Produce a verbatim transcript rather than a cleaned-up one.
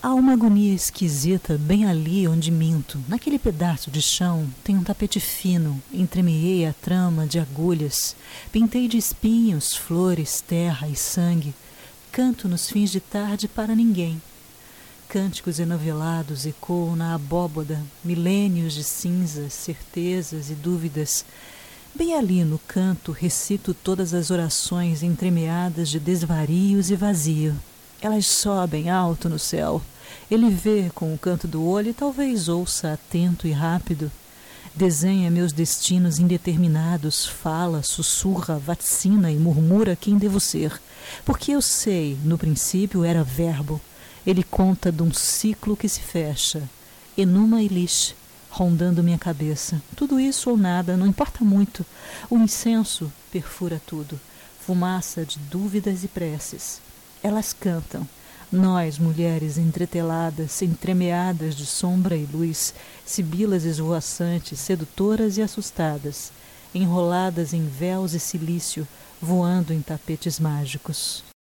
Há uma agonia esquisita bem ali onde minto. Naquele pedaço de chão tem um tapete fino, entremeei a trama de agulhas, pintei de espinhos, flores, terra e sangue. Canto nos fins de tarde para ninguém. Cânticos enovelados ecoam na abóboda, milênios de cinzas, certezas e dúvidas. Bem ali no canto recito todas as orações entremeadas de desvarios e vazio. Elas sobem alto no céu. Ele vê com o canto do olho e talvez ouça atento e rápido. Desenha meus destinos indeterminados, fala, sussurra, vaticina e murmura quem devo ser. Porque eu sei, no princípio era verbo. Ele conta de um ciclo que se fecha. Enuma Elish, rondando minha cabeça. Tudo isso ou nada, não importa muito. O incenso perfura tudo. Fumaça de dúvidas e preces. Elas cantam. Nós, mulheres entreteladas, entremeadas de sombra e luz, sibilas esvoaçantes, sedutoras e assustadas, enroladas em véus e cilício, voando em tapetes mágicos.